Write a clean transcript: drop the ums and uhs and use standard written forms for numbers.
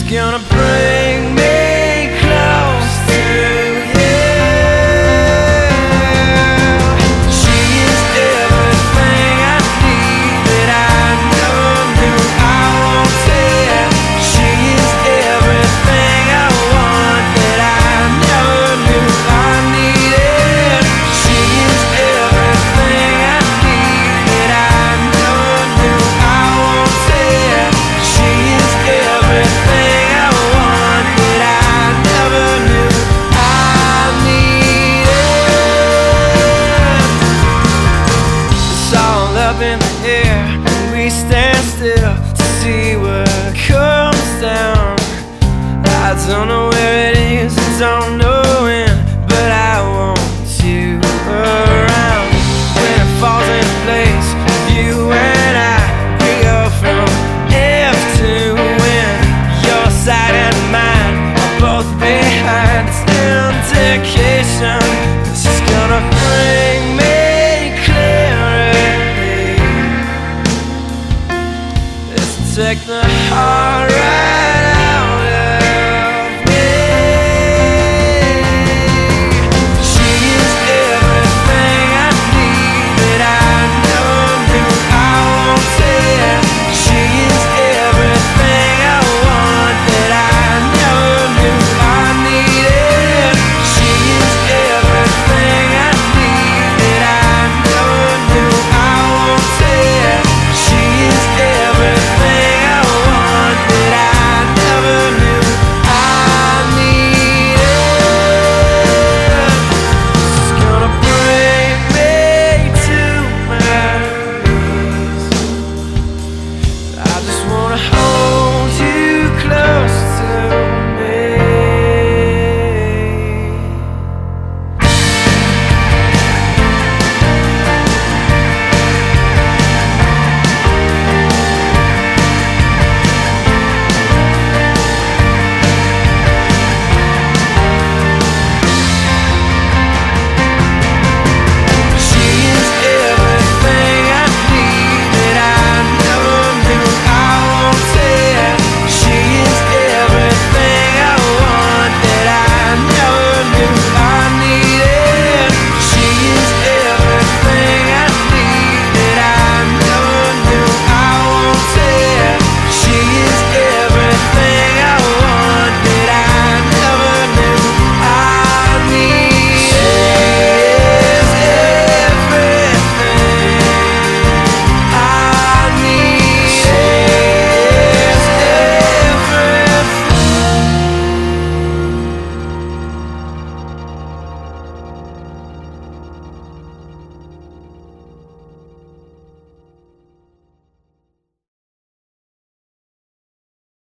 gonna bring me close to you. She is everything I need that I never knew I wanted. She is everything I want that I never knew I needed. She is everything I need that I never knew I wanted. She is everything in the air, and we stand still to see what comes down. I don't know where it is, I don't know